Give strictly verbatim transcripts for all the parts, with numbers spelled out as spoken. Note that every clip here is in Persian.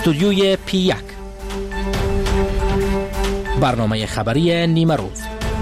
استودیوی پی یک، برنامه خبری نیمه روز.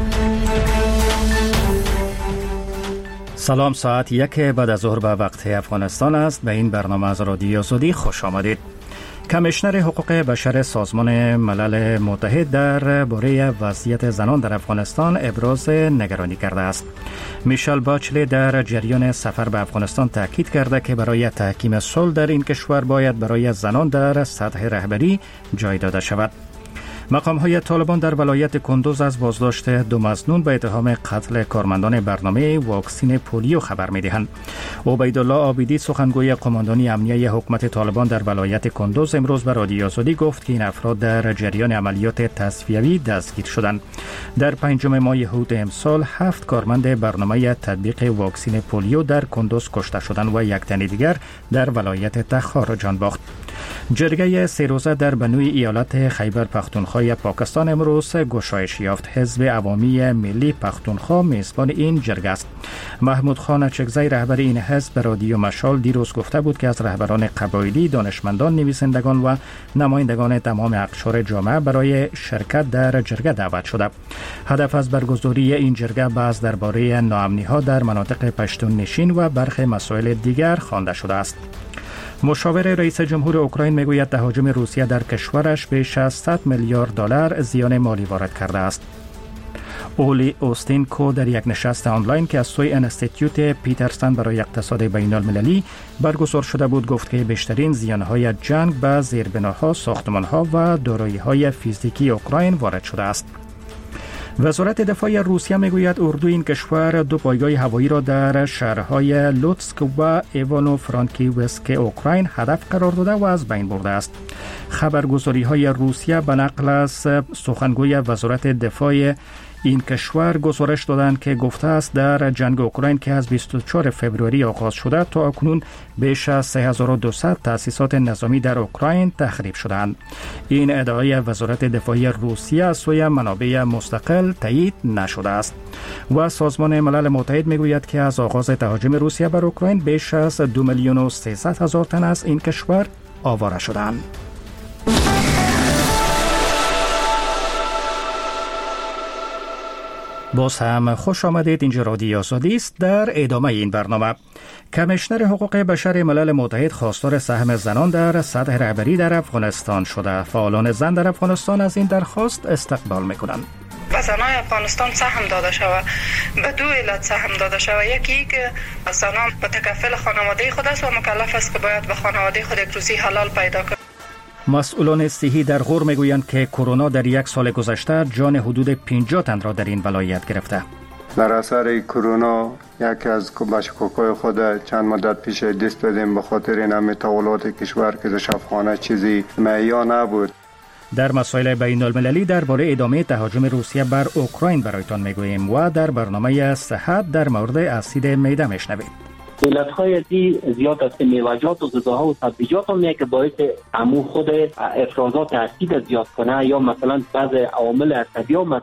سلام، ساعت یک بعد از ظهر به وقت افغانستان است. به این برنامه از رادیو آزادی خوش آمدید. کمیشنر حقوق بشر سازمان ملل متحد در باره وضعیت زنان در افغانستان ابراز نگرانی کرده است. میشل باچلی در جریان سفر به افغانستان تاکید کرده که برای تحکیم صلح در این کشور باید برای زنان در سطح رهبری جای داده شود. مقام‌های طالبان در ولایت کندوز از بازداشت دو مظنون به اتهام قتل کارمندان برنامه واکسین پولیو خبر می‌دهند. عبیدالله عابدی سخنگوی قماندانی امنیه حکومت طالبان در ولایت کندوز امروز به رادیو آزادی گفت که این افراد در جریان عملیات تصفیوی دستگیر شدند. در پنجم ماه هوت امسال هفت کارمند برنامه تطبیق واکسین پولیو در کندوز کشته شدند و یک تن دیگر در ولایت تخار جان باخت. جرگه سه روزه در بنوی ایالت خیبر پختونخوا پاکستان امروز گشایش یافت. حزب عوامی ملی پختونخوا میزبان این جرگه است. محمود خان چکزی رهبر این حزب به رادیو مشال دیروز گفته بود که از رهبران قبایلی، دانشمندان، نویسندگان و نمایندگان تمام اقشار جامعه برای شرکت در جرگه دعوت شده. هدف از برگزاری این جرگه بحث درباره ناامنی‌ها در مناطق پشتون نشین و برخی مسائل دیگر خوانده شده است. مشاور رئیس جمهور اوکراین میگوید تهاجم روسیه در کشورش بیش از صد میلیارد دلار زیان مالی وارد کرده است. اولی اوستینکو در یک نشست آنلاین که از سوی انستیتیوت پیترسن برای اقتصاد بین المللی برگزار شده بود گفت که بیشترین زیانهای جنگ به زیربناها، ساختمانها و دارایی‌های فیزیکی اوکراین وارد شده است. وزارت دفاع روسیه میگوید اردوی این کشور دو پایگاه هوایی را در شهرهای لوتسک و ایوانو فرانکیوسک اوکراین هدف قرار داده و از بین برده است. خبرگزاری های روسیه به نقل از سخنگوی وزارت دفاع این کشور گزارش دادند که گفته است در جنگ اوکراین که از بیست و چهارم فوریه آغاز شده تا اکنون بیش از سه هزار و دویست تأسیسات نظامی در اوکراین تخریب شدند. این ادعای وزارت دفاع روسیه از سوی منابع مستقل تایید نشده است و سازمان ملل متحد میگوید که از آغاز تهاجم روسیه بر اوکراین بیش از دو میلیون و سیصد هزار تن از این کشور آواره شدند. باز هم خوش آمدید. اینجا رادیو آزادی است. در ادامه این برنامه کمیشنر حقوق بشر ملل متحد خواستار سهم زنان در سطح رهبری در افغانستان شده. فعالان زن در افغانستان از این درخواست استقبال میکنند. و زنای افغانستان سهم داده شود. به دو علت سهم داده شود. یکی که زنان متکفل خانواده خود است و مکلف است که باید به خانواده خود یک روزی حلال پیدا کند. مسئولان صحی در غور میگویند که کرونا در یک سال گذشته جان حدود پنجاه تن را در این ولایت گرفته. در اثر کرونا یکی از بچه‌کوکای خود چند مدت پیش دست دادیم به خاطر این همه تحولات کشور که شفاخانه چیزی مهیا نبود. در مسائل بین المللی درباره ادامه تهاجم روسیه بر اوکراین برایتان میگوییم و در برنامه صحت در مورد اسید معده میشنوید. علت‌های دی زیاد است. میوه‌جات و غذاها و سبزیجات هم که باعث عمو خود افرازات اسید زیاد کنه یا مثلا بعض عوامل عصبی هم.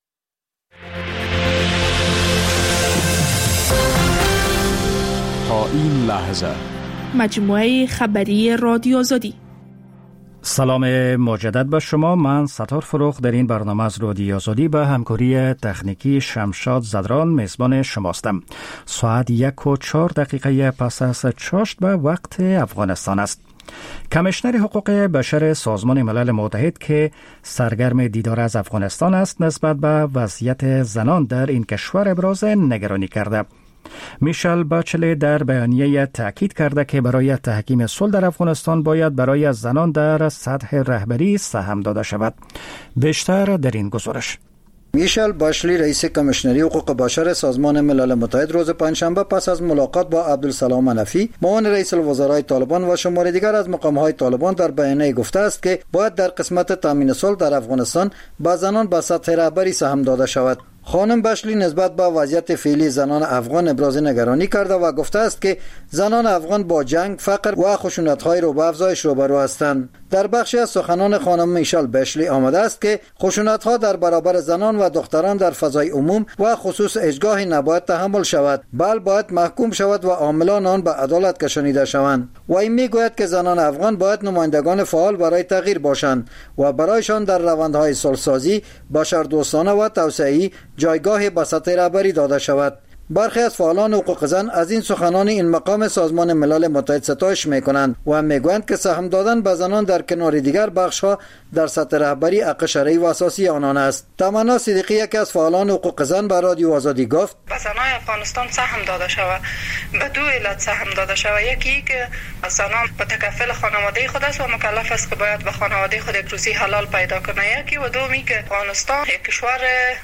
تا این لحظه مجموعه خبری رادیو آزادی. سلام مجدد به شما. من ستار فروخ در این برنامه از رادیو آزادی به همکاری تکنیکی شمشاد زدران میزبان شماستم. ساعت یک و چهار دقیقه پس از چاشت به وقت افغانستان است. کمیشنر حقوق بشر سازمان ملل متحد که سرگرم دیدار از افغانستان است نسبت به وضعیت زنان در این کشور ابراز نگرانی کرده. میشل باچلی در بیانیه تاکید کرده که برای تحکیم صلح در افغانستان باید برای زنان در سطح رهبری سهم داده شود. بیشتر در این گزارش. میشل باشلی رئیس کمیشنری حقوق بشر سازمان ملل متحد روز پنجشنبه پس از ملاقات با عبدالسلام حنفی معاون رئیس الوزرای طالبان و شمار دیگر از مقام‌های طالبان در بیانیه گفته است که باید در قسمت تامین صلح در افغانستان به زنان به سطح رهبری سهم داده شود. خانم بشلی نسبت به وضعیت فعلی زنان افغان ابراز نگرانی کرده و گفته است که زنان افغان با جنگ، فقر و خشونت‌های رو به افزایش روبرو هستند. در بخشی از سخنان خانم میشل بشلی آمده است که خشونت‌ها در برابر زنان و دختران در فضای عموم و خصوص هیچگاه نباید تحمل شود، بل باید محکوم شود و عاملان آن به عدالت کشانیده شوند. و این میگوید که زنان افغان باید نمایندگان فعال برای تغییر باشند و برایشان در روندهای صلح‌سازی، بشردوستانه و توسعه‌ای جایگاه به سطح رهبری داده شود. برخی از فعالان حقوق زن از این سخنان این مقام سازمان ملل متحد ستایش میکنند و میگویند که سهم دادن به زنان در کنار دیگر بخش‌ها در سطح رهبری حق شرعی و اساسی آنان است. تمنا صدیقی یکی از فعالان حقوق زن به رادیو آزادی گفت: به زنان افغانستان سهم داده شود. به دو علت سهم داده شود. یکی که زنان متکفل خانواده خود است و مکلف است که باید به خانواده خود یک روزی حلال پیدا کنه. یکی و دومی که افغانستان یک کشور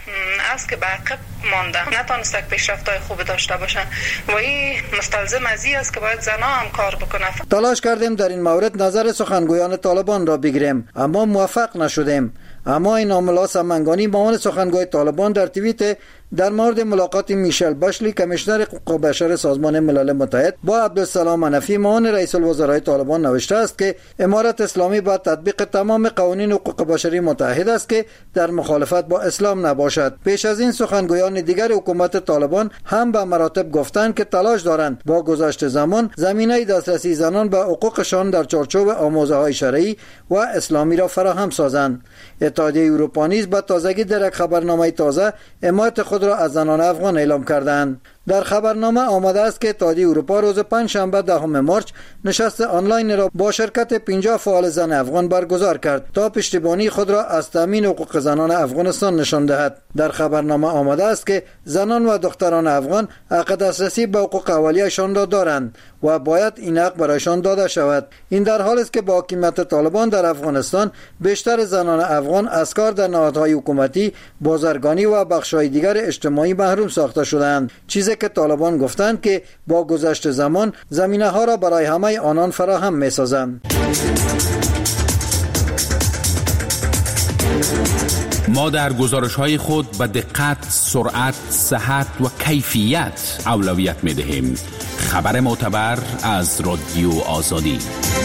است که به عقب مانده، نتونسته پیشرفت‌های خوب داشته باشند و این مستلزم از این است که باید زنان هم کار بکنه. تلاش کردیم در این مورد نظر سخنگویان طالبان را بگیریم اما موفق نشدیم. اما این عاملا سمنگانی معاون سخنگوی طالبان در توییت در مورد ملاقات میشل بشلی کمیشنر حقوق بشر سازمان ملل متحد با عبدالسلام منفی معاون رئیس الوزرای طالبان نوشته است که امارت اسلامی با تطبیق تمام قوانین حقوق بشری متحد است که در مخالفت با اسلام نباشد. پیش از این سخنگویان دیگر حکومت طالبان هم به مراتب گفتند که تلاش دارند با گذشت زمان زمینه دسترسی زنان به حقوقشان در چارچوب آموزه‌های شرعی و اسلامی را فراهم سازند. اتحادیه اروپا نیز به تازگی در یک خبرنامه تازه حمایت خود را از زنان افغان اعلام کردند. در خبرنامه آمده است که اتحادیه اروپا روز پنج شنبه دهم مارس نشست آنلاین را با شرکت پنجاه فعال زن افغان برگزار کرد تا پشتیبانی خود را از تامین حقوق زنان افغانستان نشان دهد. در خبرنامه آمده است که زنان و دختران افغان حق دسترسی به حقوق اولیه‌شان را دارند و باید این حق برایشان داده شود. این در حالی است که با حکومت طالبان در افغانستان بیشتر زنان افغان از کار در نهادهای حکومتی، بازرگانی و بخش‌های دیگر اجتماعی محروم ساخته شدند، چیزی که طالبان گفتند که با گذشت زمان زمینه ها را برای همه آنان فراهم می سازند. ما در گزارش های خود به دقت، سرعت، صحت و کیفیت اولویت می دهیم. خبر معتبر از رادیو آزادی.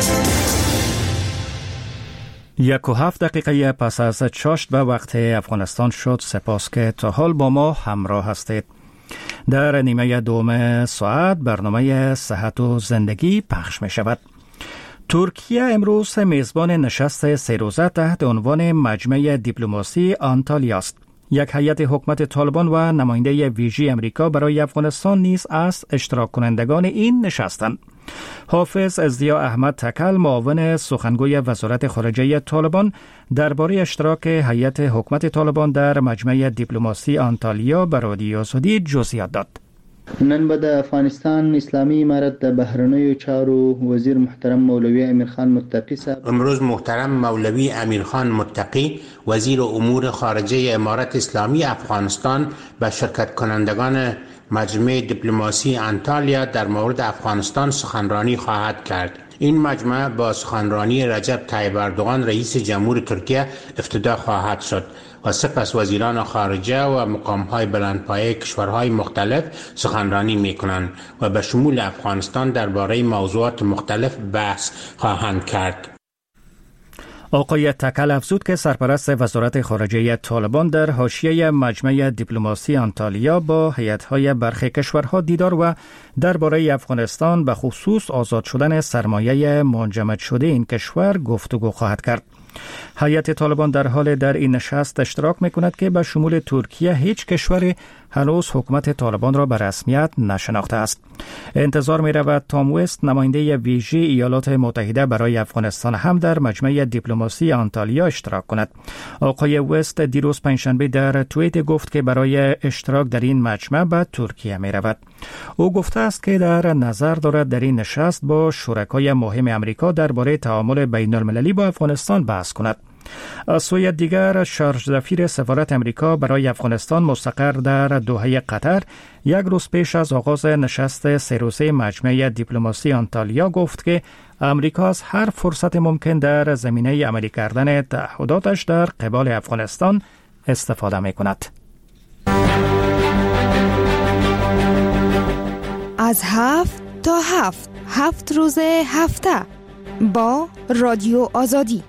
یک و هفت دقیقه پس از چاشت به وقت افغانستان شد. سپاس که تا حال با ما همراه هستید. در نیمه دوم ساعت برنامه صحت و زندگی پخش می شود. ترکیه امروز میزبان نشست سه روزه تحت عنوان مجمع دیپلماسی آنتالیا است. یک هیئت حکومت طالبان و نماینده ویژه امریکا برای افغانستان نیز از اشتراک کنندگان این نشستند. حافظ ضیا احمد تکل معاون سخنگوی وزارت خارجه طالبان درباره اشتراک هیئت حکومت طالبان در مجمع دیپلماسی آنتالیا به رادیو آزادی جزئیات داد. نن به د افغانستان اسلامی امارت د بهرنیو چارو وزیر محترم مولوی امیرخان متقی صاحب امروز محترم مولوی امیرخان متقی وزیر امور خارجه امارت اسلامی افغانستان به شرکت کنندگان مجمع دیپلماسی آنتالیا در مورد افغانستان سخنرانی خواهد کرد. این مجمع با سخنرانی رجب طیب اردوغان رئیس جمهور ترکیه افتتاح خواهد شد و سپس وزیران خارجه و مقام‌های بلندپایه کشورهای مختلف سخنرانی می‌کنند و به شمول افغانستان درباره موضوعات مختلف بحث خواهند کرد. آقای تکل افزود که سرپرست وزارت خارجه طالبان در حاشیه مجمع دیپلماسی آنتالیا با هیئت‌های برخی کشورها دیدار و درباره افغانستان به خصوص آزاد شدن سرمایه منجمد شده این کشور گفتگو خواهد کرد. هیئت طالبان در حال در این نشست اشتراک می‌کند که به شمول ترکیه هیچ کشوری هنوز حکومت طالبان را به رسمیت نشناخته است. انتظار می‌رود تام وست نماینده ویژه ایالات متحده برای افغانستان هم در مجمع دیپلماسی آنتالیا اشتراک کند. آقای وست دیروز پنجشنبه در توییت گفت که برای اشتراک در این مجمع به ترکیه می‌رود. او گفته است که در نظر دارد در این نشست با شرکای مهم امریکا درباره تعامل بین‌المللی با افغانستان بحث کند. از سوی دیگر شارژ سفیر سفارت امریکا برای افغانستان مستقر در دوحه قطر یک روز پیش از آغاز نشست سه روزه مجمع دیپلماسی آنتالیا گفت که امریکا از هر فرصت ممکن در زمینه عملی کردن تعهداتش در قبال افغانستان استفاده می کند. از هفت تا هفت هفت روز هفته با رادیو آزادی.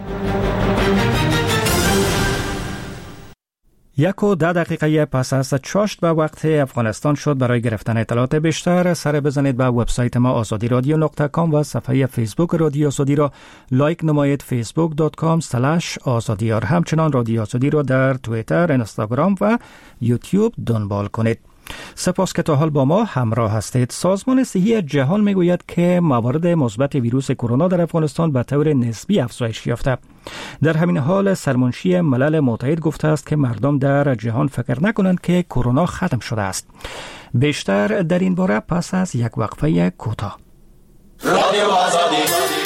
یک و ده دقیقه پس از چاشت به وقت افغانستان شد. برای گرفتن اطلاعات بیشتر سر بزنید به وبسایت ما آزادی رادیو نقطه کام و صفحه فیسبوک رادیو آزادی را لایک نمایید. فیسبوک دات کام اسلش آزادی. همچنان رادیو آزادی را در توییتر، اینستاگرام و یوتیوب دنبال کنید. سپاس که تا حال با ما همراه هستید. سازمان صحی جهان میگوید که موارد مثبت ویروس کرونا در افغانستان به طور نسبی افزایش یافته. در همین حال سرمنشی ملل متحد گفته است که مردم در جهان فکر نکنند که کرونا ختم شده است. بیشتر در این باره پس از یک وقفه کوتاه. رادیو آزادی.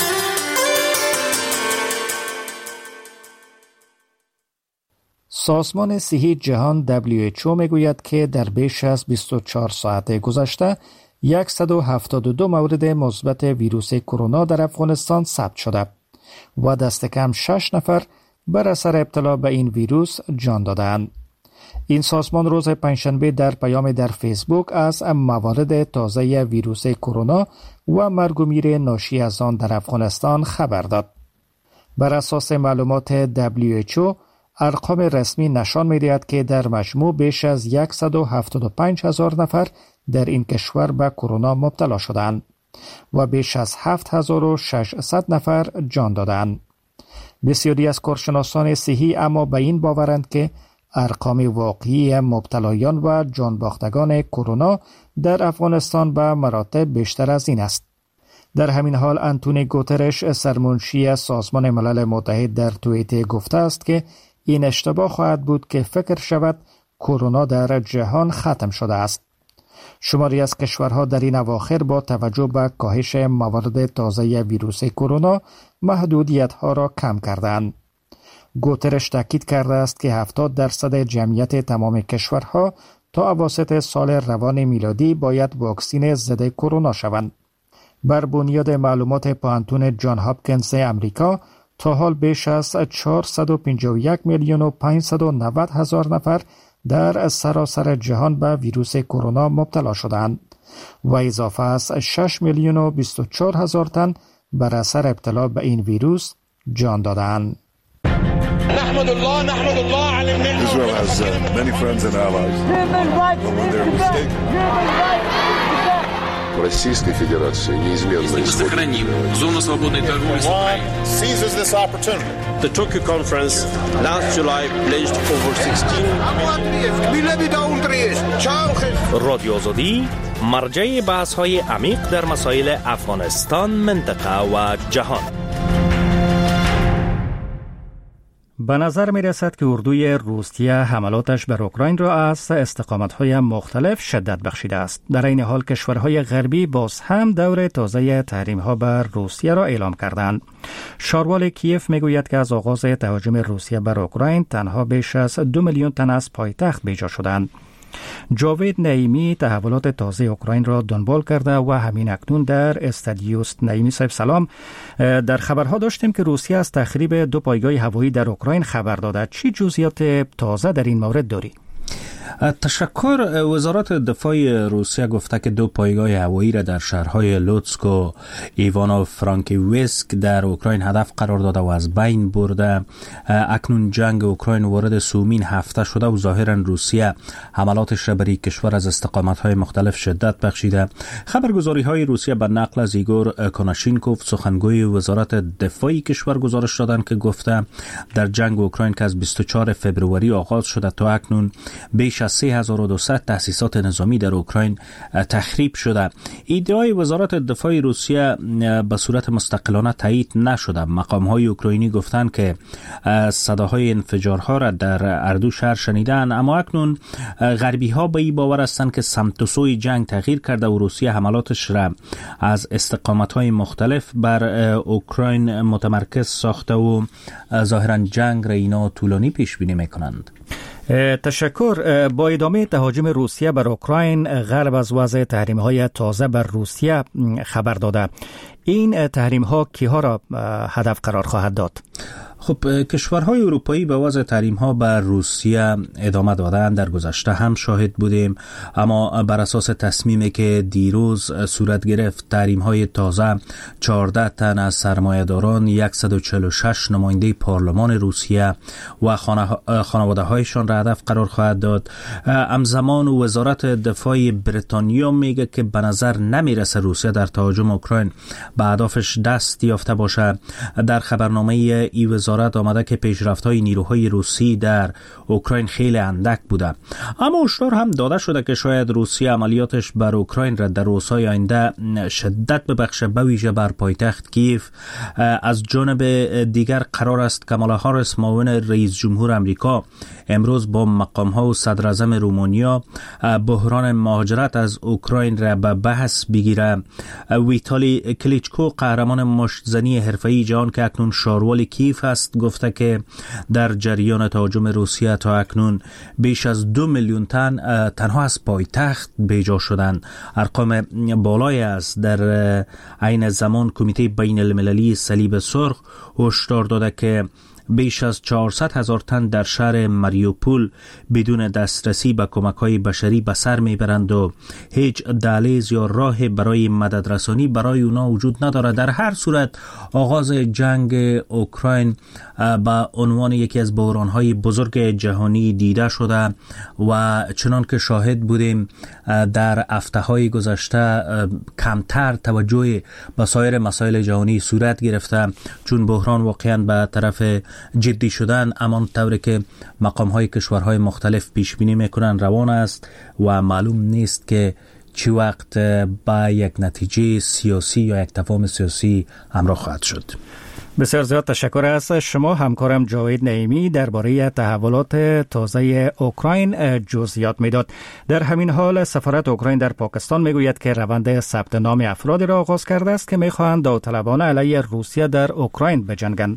سازمان صحی جهان دبلیو اچ او میگوید که در بیش از بیست و چهار ساعت گذشته صد و هفتاد و دو مورد مثبت ویروس کرونا در افغانستان ثبت شده و دست کم شش نفر بر اثر ابتلا به این ویروس جان دادند. این سازمان روز پنجشنبه در پیام در فیسبوک از موارد تازه ویروس کرونا و مرگ و میر ناشی از آن در افغانستان خبر داد. بر اساس معلومات دبلیو اچ او ارقام رسمی نشان می‌دهد که در مجموع بیش از صد و هفتاد و پنج هزار نفر در این کشور به کرونا مبتلا شدند و بیش از هفت هزار و ششصد نفر جان دادند. بسیاری از کارشناسان صحی اما به این باورند که ارقام واقعی مبتلایان و جان باختگان کرونا در افغانستان به مراتب بیشتر از این است. در همین حال انتونی گوترش سرمنشی سازمان ملل متحد در توییت گفته است که این اشتباه خواهد بود که فکر شود کرونا در جهان ختم شده است. شماری از کشورها در این اواخر با توجه به کاهش موارد تازه ویروس کرونا محدودیت‌ها را کم کردند. گوترش تاکید کرده است که هفتاد درصد جمعیت تمام کشورها تا اواسط سال روان میلادی باید واکسین ضد کرونا شوند. بر بنیاد معلومات پانتون جان هاپکینز امریکا تا حال بیش از چهارصد و پنجاه و یک میلیون و پانصد و نود هزار نفر در سراسر جهان به ویروس کرونا مبتلا شدند و اضافه از شش میلیون و بیست و چهار هزار تن بر اثر ابتلا به این ویروس جان دادند. نحمد الله نحمد الله علی النعمة. Israel has uh, many friends and allies. But when they're mistaken. Российской Федерации неизменно сохраним зону свободной торговли с Украиной. Seizes this opportunity. The Tokyo conference last July pledged over sixteen رادیو آزادی مرجع بحث‌های عمیق در مسائل افغانستان، منطقه و جهان. به نظر می رسد که اردوی روسیه حملاتش بر اوکراین را از استقامت‌های مختلف شدت بخشیده است. در این حال کشورهای غربی باز هم دور تازه تحریم‌ها بر روسیه را اعلام کردند. شاروال کیف می گوید که از آغاز تهاجم روسیه بر اوکراین تنها بیش از دو میلیون تن از پایتخت بیجا شدند. جاوید نعیمی تحولات تازه اوکراین را دنبال کرده و همین اکنون در استادیوس. نعیمی صاحب سلام. در خبرها داشتیم که روسیه از تخریب دو پایگاه هوایی در اوکراین خبر داده. چی جزئیات تازه در این مورد داری؟ تشکر. وزارت دفاع روسیه گفته که دو پایگاه هوایی را در شهرهای لوتسک و ایوانو فرانکیوسک در اوکراین هدف قرار داده و از بین برده. اکنون جنگ اوکراین وارد سومین هفته شده و ظاهرا روسیه حملاتش را بر کشور از استقامت‌های مختلف شدت بخشیده. خبرگزاری‌های روسیه به نقل از ایگور کناشینکوف سخنگوی وزارت دفاع کشور گزارش دادند که گفته در جنگ اوکراین که از بیست و چهارم فوریه آغاز شده تا اکنون بیش از سه هزار و دویست تأسیسات نظامی در اوکراین تخریب شده. ادعای وزارت دفاع روسیه به صورت مستقلانه تایید نشده. مقام‌های اوکراینی گفتند که صداهای انفجارها را در اردو شهر شنیدند، اما اکنون غربی‌ها به این باور هستند که سمت و سوی جنگ تغییر کرده و روسیه حملاتش را از استقامت‌های مختلف بر اوکراین متمرکز ساخته و ظاهراً جنگ را اینا طولانی پیش بینی می‌کنند. تشکر. با ادامه تهاجم روسیه بر اوکراین، غرب از وضع تحریم‌های تازه بر روسیه خبر داده. این تحریم‌ها کیها را هدف قرار خواهد داد؟ خب کشورهای اروپایی به وضع تحریم ها بر روسیه ادامه دادن. در گذشته هم شاهد بودیم، اما بر اساس تصمیمی که دیروز صورت گرفت، تحریم های تازه چهارده تن از سرمایه‌داران، صد و چهل و شش نماینده پارلمان روسیه و خانواده هایشان را هدف قرار خواهد داد. همزمان وزارت دفاع بریتانیا میگه که به نظر نمیرسه روسیه در تهاجم اوکراین به اهدافش دست یافته باشه. در خبرنامه ای وزارت آمده که پیشرفت‌های نیروهای روسی در اوکراین خیلی اندک بوده، اما هشدار هم داده شده که شاید روسیه عملیاتش بر اوکراین را در روزهای آینده شدت ببخشه، به ویژه بر پایتخت کیف. از جانب دیگر قرار است کامالا هاریس معاون رئیس جمهور امریکا امروز با مقام‌ها و صدر اعظم رومانیا بحران مهاجرت از اوکراین را به بحث بگیره. ویتالی کلیچکو، قهرمان مشت‌زنی حرفه‌ای جهان که اکنون شاروال کیف است، گفته که در جریان تهاجم روسیه تا اکنون بیش از دو میلیون تن تنها از پایتخت بیجا شدند. ارقام بالایی است. در عین زمان کمیته بین المللی صلیب سرخ هشدار داده که بیش از چهارصد هزار تن در شهر ماریوپول بدون دسترسی به کمک‌های بشری به سر میبرند و هیچ دهلیز یا راه برای مدد رسانی برای اونا وجود نداره. در هر صورت آغاز جنگ اوکراین به عنوان یکی از بحران‌های بزرگ جهانی دیده شده و چنان که شاهد بودیم در هفته‌های گذشته کمتر توجه به سایر مسائل جهانی صورت گرفته، چون بحران واقعاً به طرف جدی شدن امان طوری که مقام‌های کشورهای مختلف پیش بینی میکنن روان است و معلوم نیست که چی وقت با یک نتیجه سیاسی یا یک تفاهم سیاسی همراه خواهد شد. بسیار زیاد تشکر از شما همکارم جاوید نعیمی درباره تحولات تازه اوکراین جزئیات میداد. در همین حال سفارت اوکراین در پاکستان میگوید که روند ثبت نام افرادی را آغاز کرده است که میخواهند داوطلبانه علیه روسیه در اوکراین بجنگند.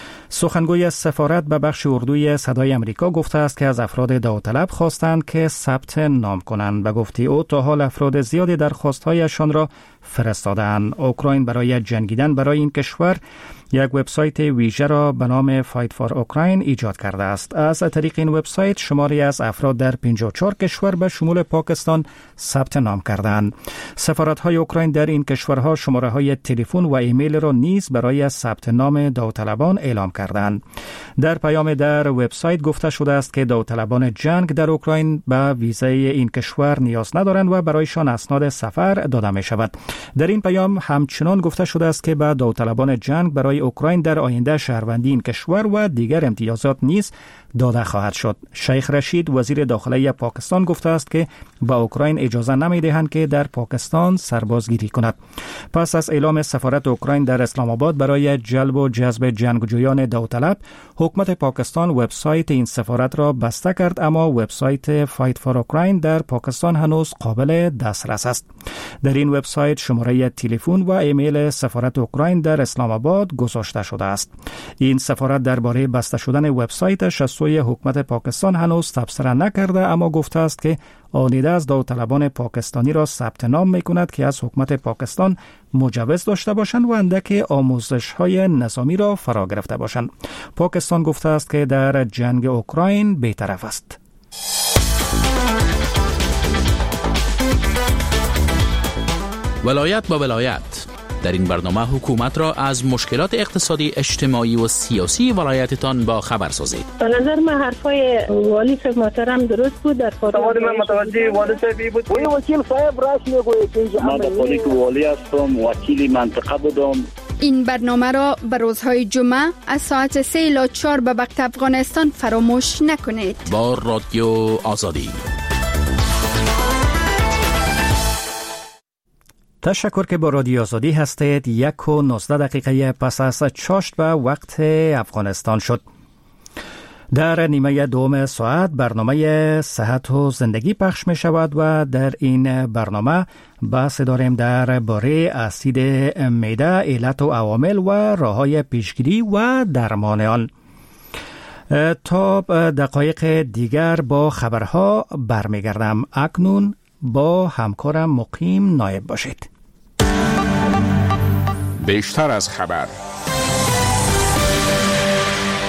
سخنگوی سفارت به بخش اردوی صدای امریکا گفته است که از افراد داوطلب خواستند که ثبت نام کنند. به گفته او تا حال افراد زیادی درخواست‌هایشان را فرستادند. اوکراین برای جنگیدن برای این کشور یک وبسایت ویژه را به نام فایت فار اوکراین ایجاد کرده است. از طریق این وبسایت شماری از افراد در پنجاه و چهار کشور به شمول پاکستان ثبت نام کردند. سفارت‌های اوکراین در این کشورها شماره‌های تلفن و ایمیل را نیز برای ثبت نام داوطلبان اعلام کردند. در پیام در وبسایت گفته شده است که داوطلبان جنگ در اوکراین به ویزای این کشور نیاز ندارند و برایشان اسناد سفر داده می شود. در این پیام همچنان گفته شده است که به داوطلبان جنگ برای اوکراین در آینده شهروندی این کشور و دیگر امتیازات نیز داده خواهد شد. شیخ رشید وزیر داخلی پاکستان گفته است که با اوکراین اجازه نمی‌دهند که در پاکستان سربازگیری کند. پس از اعلام سفارت اوکراین در اسلام آباد برای جلب و جذب جنگجویان داوطلب، حکومت پاکستان وبسایت این سفارت را بسته کرد، اما وبسایت فایت فار اوکراین در پاکستان هنوز قابل دسترس است. در این وبسایت شماره تلفن و ایمیل سفارت اوکراین در اسلام آباد گذاشته شده است. این سفارت درباره بسته شدن وبسایتش از سوی حکومت پاکستان هنوز تبصره نکرده، اما گفته است که آنیده از داوطلبان پاکستانی را ثبت نام می‌کند که از حکومت پاکستان مجوز داشته باشند و اندک آموزش‌های نظامی را فرا گرفته باشند. پاکستان گفته است که در جنگ اوکراین بی‌طرف است. ولایت با ولایت. در این برنامه حکومت را از مشکلات اقتصادی، اجتماعی و سیاسی ولایتتان با خبر سازید. به نظر من حرفای والی صاحب محترم درست بود. در سوال من متوجه والی صاحبی بود. وی وکیل صاحب راش میگوید که من خودی که والی هستم، وکیل منطقه بودم. این برنامه را به روزهای جمعه از ساعت سه الی چهار به وقت افغانستان فراموش نکنید. با رادیو آزادی. تشکر که با رادیو آزادی هستید. یک و نوزده دقیقه پس از چاشت به وقت افغانستان شد. در نیمه دوم ساعت برنامه صحت و زندگی پخش می شود و در این برنامه بحث داریم در باره اسید معده، علت و عوامل و راه‌های پیشگیری و درمان آن. تا دقایق دیگر با خبرها برمیگردم. اکنون با همکارم مقیم نایب باشید. بیشتر از خبر.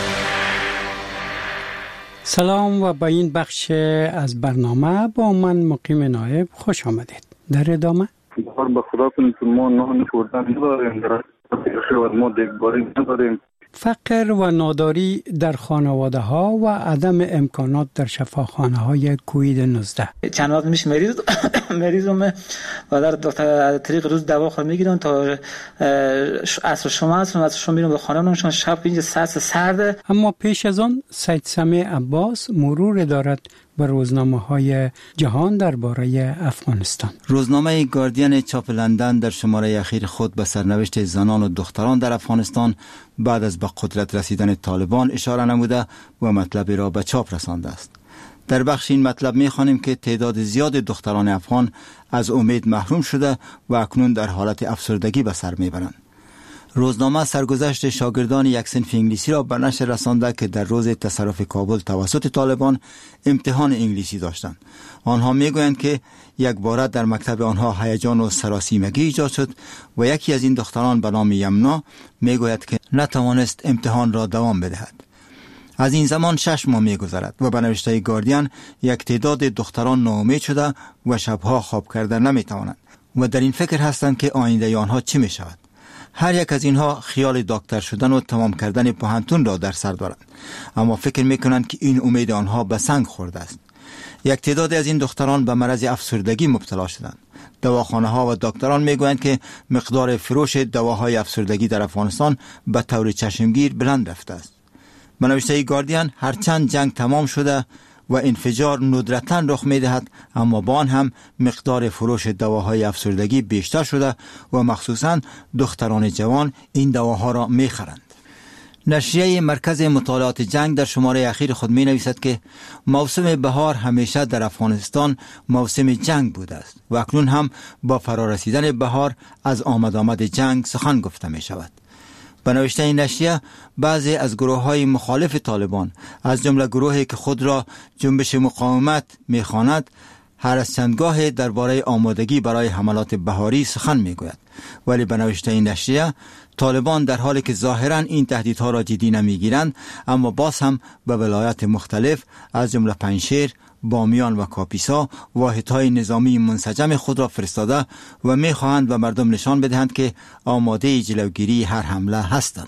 سلام و با این بخش از برنامه با من مقیم نایب خوش آمدید. در ادامه بار به خدا کنید که ما نان خوردن نداریم، در ما دیگباری نداریم. فقر و ناداری در خانواده ها و عدم امکانات در شفاخانه های کووید نوزده. چند وقت میشه مریض مریضم و در دکتر طریق روز دوا خود میگیرم تا عصر شما هستم، عصر شما میرم به خانه نمیشم، شب اینجا سرد سرده. اما پیش از آن سید سمیع عباس مرور دارد بر روزنامه های جهان درباره افغانستان. روزنامه گاردین چاپ لندن در شماره اخیر خود به سرنوشت زنان و دختران در افغانستان بعد از به قدرت رسیدن طالبان اشاره نموده و مطلب را به چاپ رسانده است. در بخش این مطلب می‌خوانیم که تعداد زیاد دختران افغان از امید محروم شده و اکنون در حالت افسردگی به سر میبرند. روزنامه سرگذشت شاگردان یک صنف انگلیسی را به نشر رسانده که در روز تصرف کابل توسط طالبان امتحان انگلیسی داشتند. آنها میگویند که یک باره در مکتب آنها هیجان و سراسیمگی ایجاد شد و یکی از این دختران به نام یمنا میگوید که نتوانست امتحان را دوام بدهد. از این زمان شش ماه میگذرد و به نوشته گاردین یک تعداد دختران ناامید شده و شبها خواب کردن نمیتوانند و در این فکر هستند که آینده آنها چه می شود. هر یک از اینها خیال دکتر شدن و تمام کردن پوهنتون را در سر دارند، اما فکر میکنند که این امید آنها به سنگ خورده است. یک تعداد از این دختران به مرض افسردگی مبتلا شدند. دواخانه ها و دکتران میگویند که مقدار فروش دواهای افسردگی در افغانستان به طور چشمگیر بلند رفته است. به نوشته گاردین هرچند جنگ تمام شده و انفجار ندرتاً رخ می‌دهد، اما با آن هم مقدار فروش دواهای افسردگی بیشتر شده و مخصوصاً دختران جوان این دواها را می‌خرند. نشریه مرکز مطالعات جنگ در شماره اخیر خود می‌نویسد که موسم بهار همیشه در افغانستان موسم جنگ بوده است و اکنون هم با فرارسیدن بهار از آمد آمد جنگ سخن گفته می‌شود. به نوشته این نشریه بعضی از گروه‌های مخالف طالبان از جمله گروهی که خود را جنبش مقاومت می‌خواند هر از چندگاه درباره آمادگی برای حملات بهاری سخن می‌گوید، ولی به نوشته این نشریه طالبان در حالی که ظاهراً این تهدیدها را جدی نمی‌گیرند اما باز هم به ولایات مختلف از جمله پنجشیر، بامیان و کاپیسا واحدهای نظامی منسجم خود را فرستاده و می‌خواهند به مردم نشان بدهند که آماده جلوگیری هر حمله هستند.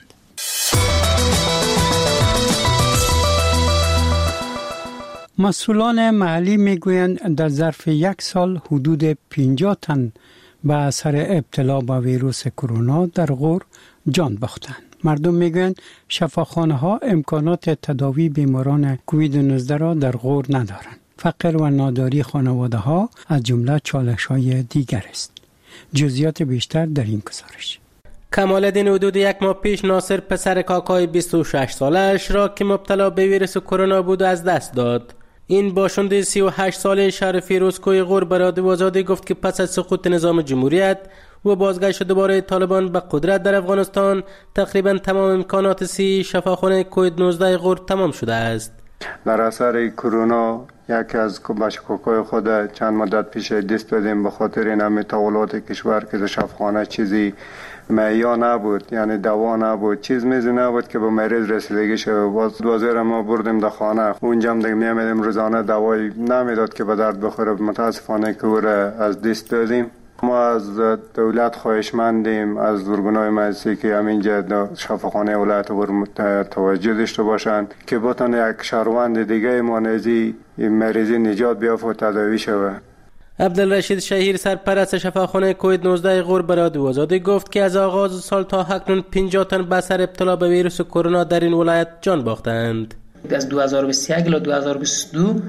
مسئولان محلی میگویند در ظرف یک سال حدود پنجاه تن به اثر ابتلا به ویروس کرونا در غور جان باختند. مردم میگویند شفاخانه ها امکانات تداوی بیماران کووید نوزده را در غور ندارند. فقر و ناداری خانواده ها از جمله چالش های دیگر است. جزئیات بیشتر در این گزارش. کمالدین حدود یک ماه پیش ناصر پسر کاکای بیست و شش سالش را که مبتلا به ویروس کرونا بود از دست داد. این باشنده سی و هشت ساله شهر فیروزکوی غور به رادیو آزادی گفت که پس از سقوط نظام جمهوریت و بازگشت دوباره طالبان به قدرت در افغانستان تقریبا تمام امکانات سی شفاخانه کووید نوزده غور تمام شده است. در اثر کرونا یکی از بچه‌کوکای خود چند مدت پیش دست دادیم به خاطر این همه تحولات کشور که شفاخانه چیزی مهیا نبود، یعنی دوا نبود، چیز میزی نبود که به مریض رسیدگی شد. باز دوازده ما بردیم در خانه، اونجا هم دیگه میامیدیم روزانه دوایی نمیداد که به درد بخوره. متاسفانه که او را از دست دادیم. ما از دولت خواهشمندیم از ارگان‌های مجلسی که همینجا شفاخانه ولایت غور توجه داشته باشند که بتونه یک شهروند دیگه مانزی مریضی نجات بیافته و تداوی شود. عبدالرشید شهیر سرپرست شفاخانه کووید نوزده غور به رادیو آزادی گفت که از آغاز سال تا اکنون پنجاه تن به اثر ابتلا به ویروس کرونا در این ولایت جان باختند. از دو هزار و بیست و یک تا دو هزار و بیست و دو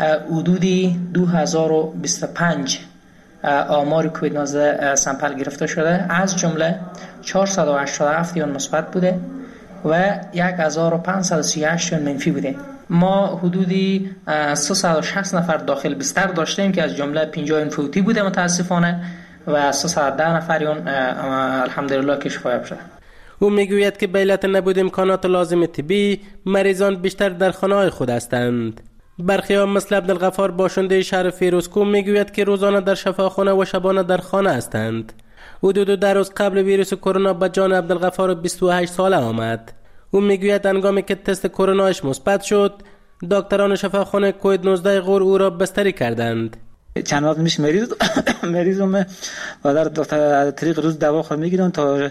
حدودی دو هزار و بیست و پنج آمار کووید نوزده سامپل گرفته شده، از جمله چهارصد و هشتاد و هفت یون مثبت بوده و یک هزار و پانصد و سی و هشت یون منفی بوده. ما حدودی سیصد و شصت نفر داخل بستر داشتیم که از جمله پنجاه یون فوتی بوده متاسفانه و سیصد و ده نفر یون الحمدلله که شفا شده. او میگوید که به علت نبود امکانات لازم طبی مریضان بیشتر در خانه‌های خود هستند. برخی ها مثل عبدالغفار باشنده شهر فیروزکو میگوید که روزانه در شفاخانه و شبانه در خانه هستند. حدود دو روز قبل ویروس کرونا به جان عبدالغفار بیست و هشت ساله آمد. او میگوید هنگامی که تست کرونایش مثبت شد دکتران شفاخانه کووید نوزده غور او را بستری کردند. چند وقت میشه مریض مریضم و در دکتر طریق روز دوا خود میگیرم تا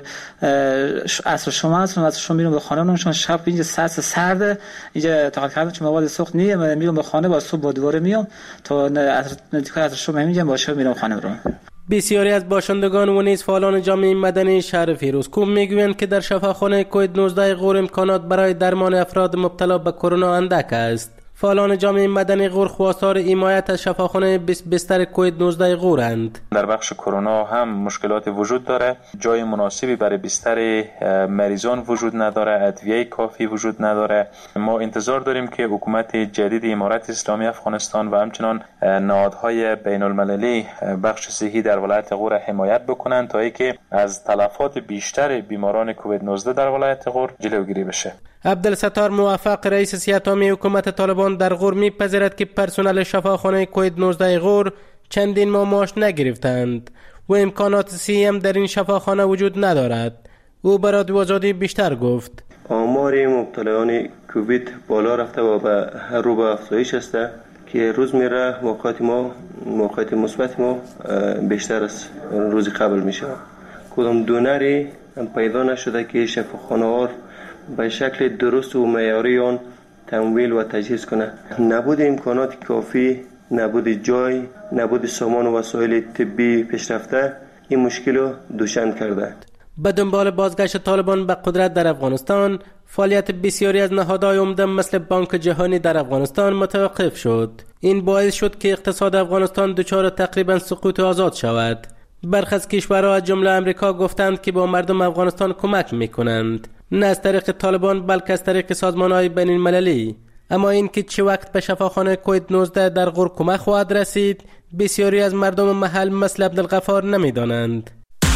عصر شما هستم از شما میرم به خانه منشون شب اینجا سرس سرده اینجا تا کردم چون مواد سوخت نیه من میرم به خانه با صبح با دوباره میام تا عصر نتیجه عصر شما میگم باشه میرم خانه رو. بسیاری از باشندگان و نیز فعالان جامعه مدنی شهر فیروزکوه میگویند که در شفاخانه کووید نوزده غور امکانات برای درمان افراد مبتلا به کرونا اندک است. فعالان جامعه مدنی غور خواستار حمایت از شفاخانه بستر کووید نوزده غورند. در بخش کرونا هم مشکلات وجود داره، جای مناسبی برای بستر مریضان وجود نداره، ادویه کافی وجود نداره. ما انتظار داریم که حکومت جدید امارت اسلامی افغانستان و همچنان نهادهای بین المللی بخش صحی در ولایت غور حمایت بکنند تا اینکه از تلفات بیشتر بیماران کووید نوزده در ولایت غور جلوگیری بشه. عبدالستار موفق رئیس سیاه‌تامی حکومت طالبان در غور می‌پذیرد که پرسنل شفاخانه کووید نوزده غور چندین ماه معاش نگرفتند و امکانات صحی هم در این شفاخانه وجود ندارد. او به رادیو آزادی بیشتر گفت. آمار مبتلایان کووید بالا رفته و به رو به افزایش است که روز میره موقعیت ما موقعیت مثبت ما بیشتر از روز قبل میشه. کدام دونری پیدا نشده که شفاخانه ها به شکل درست و معیاری آن تمویل و تجهیز کنه. نبود امکانات کافی، نبود جای، نبود سامان و وسایل طبی پیشرفته این مشکل رو دوچند کرده. به دنبال بازگشت طالبان به قدرت در افغانستان، فعالیت بسیاری از نهادهای عمده مثل بانک جهانی در افغانستان متوقف شد. این باعث شد که اقتصاد افغانستان دچار تقریبا سقوط آزاد شود. برخی از کشورها از جمله امریکا گفتند که با مردم افغانستان کمک میکنند، نه از طریق طالبان بلکه از طریق سازمان‌های بین المللی. اما این که چه وقت به شفاخانه کووید نوزده در غور کمک خواهد رسید بسیاری از مردم محل مثل عبدالغفار نمیدانند.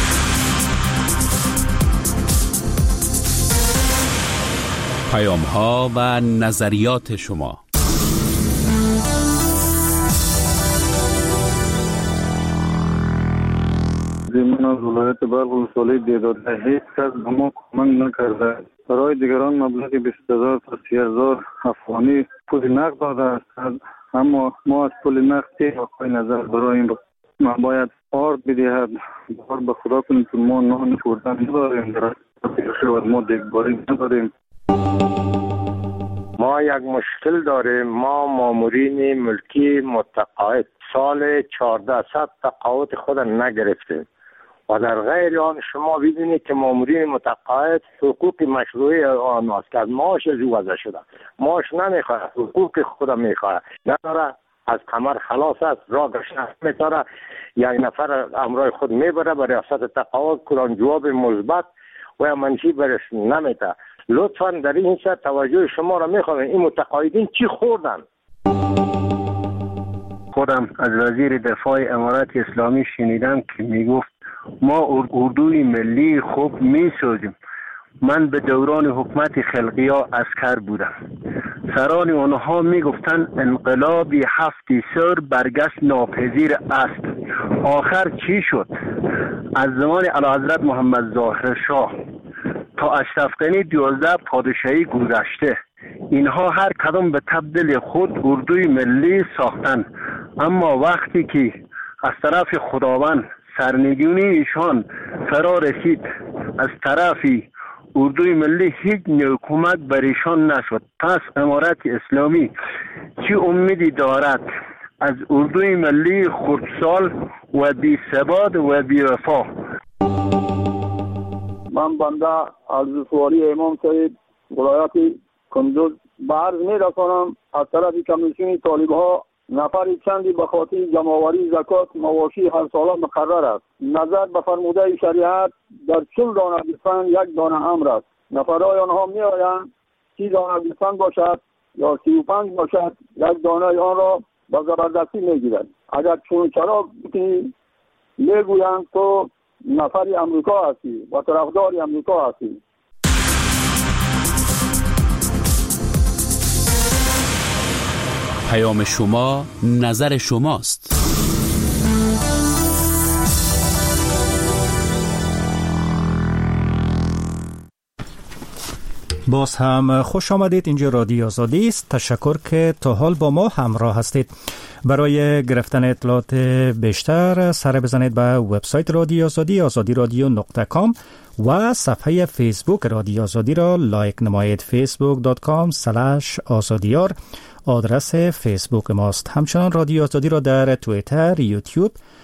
پیام‌ها و نظریات شما. من از ولایت بلخ ولسوالی دیداده هیچ کس به ما کمک نکرده. برای دیگران مبلغ بیست هزار تا سی هزار افغانی پول نقد داده است، اما ما از پول نقد آقای نظر برای این ما باید آرد بدهد. بار به خدا کنید که ما نان خوردن نداریم، ما دیگباری نداریم. ما یک مشکل داریم. ما مامورین ملکی متقاعد سال چهارده تقاعد خود نگرفتیم و در غیر آن شما ببینید که مامورین متقاعد حقوق مشروعی آن است که از معاش از او وضع شده. معاش نمیخواد، حقوق خود میخواد، نداره، از کمر خلاص است، راه گشتن میتاره، یک نفر امرای خود میبره به ریاست تقاعد، کلان جواب مثبت و منفی برش نمیده. لطفا در این سر توجه شما را میخوام. این متقاعدین چی خوردن؟ خودم از وزیر دفاع امارت اسلامی شنیدم که میگفت ما اردوی ملی خوب میسازیم. من به دوران حکومت خلقیا عسکر بودم. سران آنها میگفتن انقلابی هفتی سر برگشت ناپذیر است. آخر چی شد؟ از زمان اعلیحضرت محمد ظاهر شاه تا اشرف غنی دوازده پادشاهی گذشته، اینها هر کدام به تبدیل خود اردوی ملی ساختن، اما وقتی که از طرف خداوند سرنگونی ایشان فرا رسید، از طرفی اردوی ملی هیچ نوع کمک بر ایشان نشد. پس امارت اسلامی چه امیدی دارد از اردوی ملی خردسال و بی ثبات و بی وفا؟ من بنده از سوالی امام صاحب ولایت کندوز به عرض می رسانم از طرف کمیسیون طالب ها نفر چندی به خاطر جمعآوری زکات مواشی هر ساله مقرر است. نظر به فرموده شریعت در چل دانه گوسفند یک دانه امر است. نفرهای آنها می آیند سی دانه گوسفند باشد یا سی و پنج باشد، یک دانه آن را به زبردستی می گیرند. اگر چون چرا می گویند تو نفری امریکا هستی و طرفداری امریکا هستی. پیام شما نظر شماست. باز هم خوش آمدید. اینجا رادیو آزادی است. تشکر که تا حال با ما همراه هستید. برای گرفتن اطلاعات بیشتر سر بزنید به وبسایت رادیو آزادی آزادی رادیو نقطه کام و صفحه فیسبوک رادیو آزادی را لایک نمایید. فیسبوک دات کام اسلش آزادیار آدرس فیسبوک ماست. همچنان رادیو آزادی را در توییتر، یوتیوب